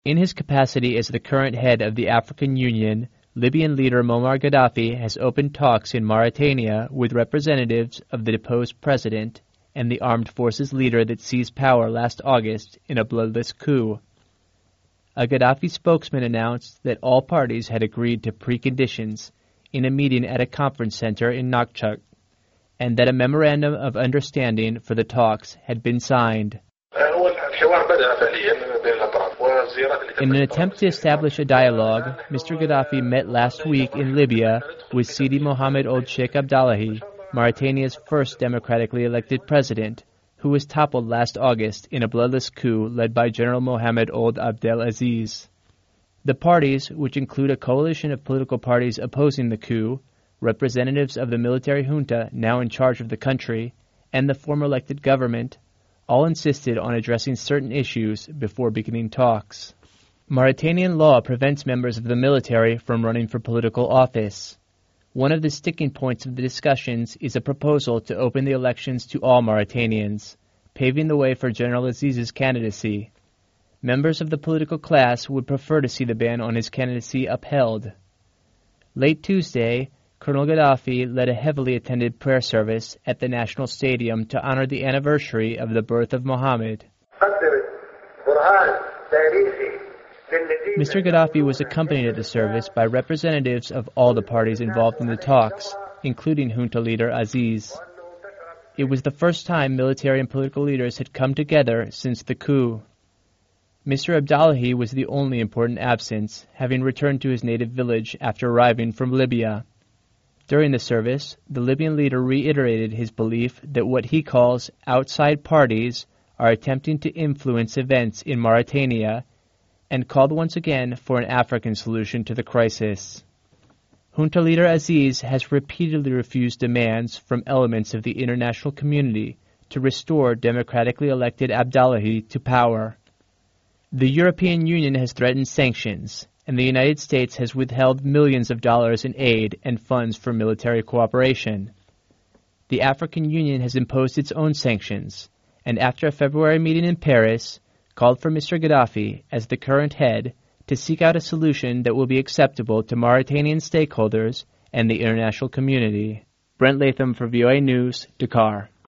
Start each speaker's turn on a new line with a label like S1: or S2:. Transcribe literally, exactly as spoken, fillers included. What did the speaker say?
S1: In his capacity as the current head of the African Union, Libyan leader Muammar Gaddafi has opened talks in Mauritania with representatives of the deposed president and the armed forces leader that seized power last August in a bloodless coup. A Gaddafi spokesman announced that all parties had agreed to preconditions in a meeting at a conference center in Nouakchott, and that a memorandum of understanding for the talks had been signed. In an attempt to establish a dialogue, Mister Gaddafi met last week in Libya with Sidi Mohamed Ould Sheikh Abdullahi, Mauritania's first democratically elected president, who was toppled last August in a bloodless coup led by General Mohamed Ould Abdel Aziz. The parties, which include a coalition of political parties opposing the coup, representatives of the military junta now in charge of the country, and the former elected government, all insisted on addressing certain issues before beginning talks. Mauritanian law prevents members of the military from running for political office. One of the sticking points of the discussions is a proposal to open the elections to all Mauritanians, paving the way for General Aziz's candidacy. Members of the political class would prefer to see the ban on his candidacy upheld. Late Tuesday, Colonel Gaddafi led a heavily attended prayer service at the National Stadium to honor the anniversary of the birth of Muhammad. Mister Gaddafi was accompanied at the service by representatives of all the parties involved in the talks, including junta leader Aziz. It was the first time military and political leaders had come together since the coup. Mister Abdullahi was the only important absence, having returned to his native village after arriving from Libya. During the service, the Libyan leader reiterated his belief that what he calls outside parties are attempting to influence events in Mauritania and called once again for an African solution to the crisis. Junta leader Aziz has repeatedly refused demands from elements of the international community to restore democratically elected Abdullahi to power. The European Union has threatened sanctions, and the United States has withheld millions of dollars in aid and funds for military cooperation. The African Union has imposed its own sanctions, and after a February meeting in Paris, called for Mister Gaddafi, as the current head, to seek out a solution that will be acceptable to Mauritanian stakeholders and the international community. Brent Latham for V O A News, Dakar.